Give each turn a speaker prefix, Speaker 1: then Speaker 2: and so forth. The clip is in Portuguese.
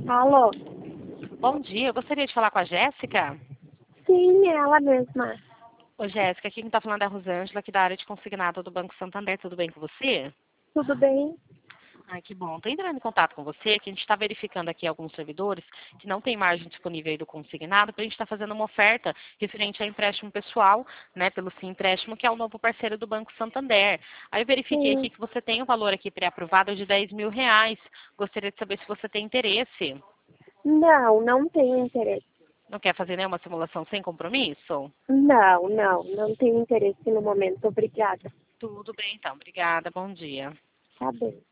Speaker 1: Alô?
Speaker 2: Bom dia, eu gostaria de falar com a Jéssica.
Speaker 1: Sim, ela mesma.
Speaker 2: Ô Jéssica, aqui quem está falando é a Rosângela, aqui da área de consignado do Banco Santander. Tudo bem com você?
Speaker 1: Tudo bem?
Speaker 2: Ai, que bom. Estou entrando em contato com você, que a gente está verificando aqui alguns servidores que não tem margem disponível aí do consignado, para a gente estar fazendo uma oferta referente a empréstimo pessoal, né, pelo Sim Empréstimo, que é o novo parceiro do Banco Santander. Aí eu verifiquei
Speaker 1: Sim.
Speaker 2: aqui que você tem um valor aqui pré-aprovado de R$ 10.000. Gostaria de saber se você tem interesse.
Speaker 1: Não, não tenho interesse.
Speaker 2: Não quer fazer nenhuma simulação sem compromisso?
Speaker 1: Não tenho interesse no momento. Obrigada.
Speaker 2: Tudo bem, então. Obrigada. Bom dia.
Speaker 1: Tá bem.